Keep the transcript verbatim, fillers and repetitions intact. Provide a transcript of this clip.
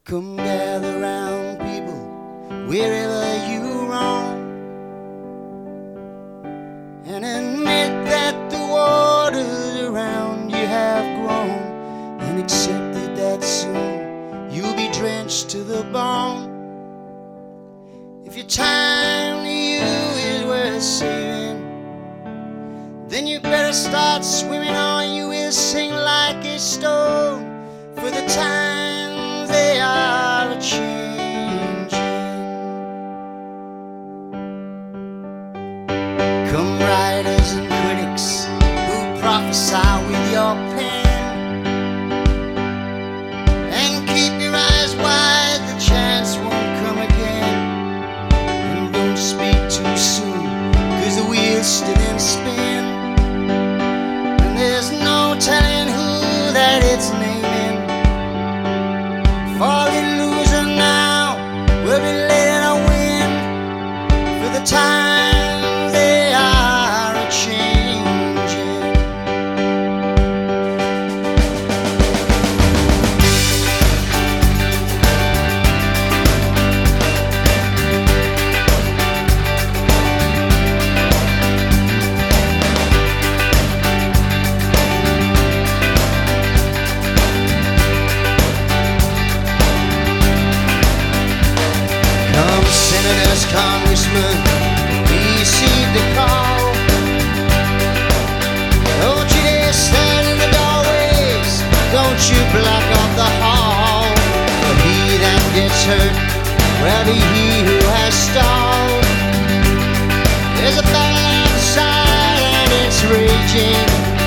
Come gather round, people, wherever you roam, and admit that the waters around you have grown, and accepted that soon you'll be drenched to the bone. If your time to you is worth saving, then you better start swimming, or you will sink like a stone. For the times they are a-changing. Come writers and critics who prophesy with your pen, and keep your eyes wide, the chance won't come again. And don't speak too soon, 'cause the wheel's still in spin, and there's no telling who that it's naming. For the loser now will be letting a win, for the times they are a-changing. Senators, congressmen, receive the call. Don't you dare stand in the doorways, don't you block off the hall. For he that gets hurt will be he who has stalled. There's a battle outside and it's raging,